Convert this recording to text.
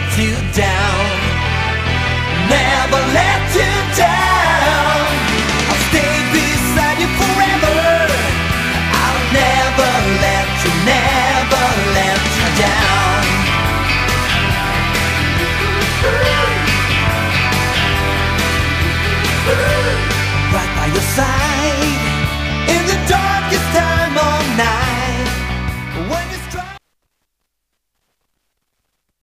you down. Never let you down. I'll stay beside you forever. I'll never let you down. Right by your side in the darkest time of night.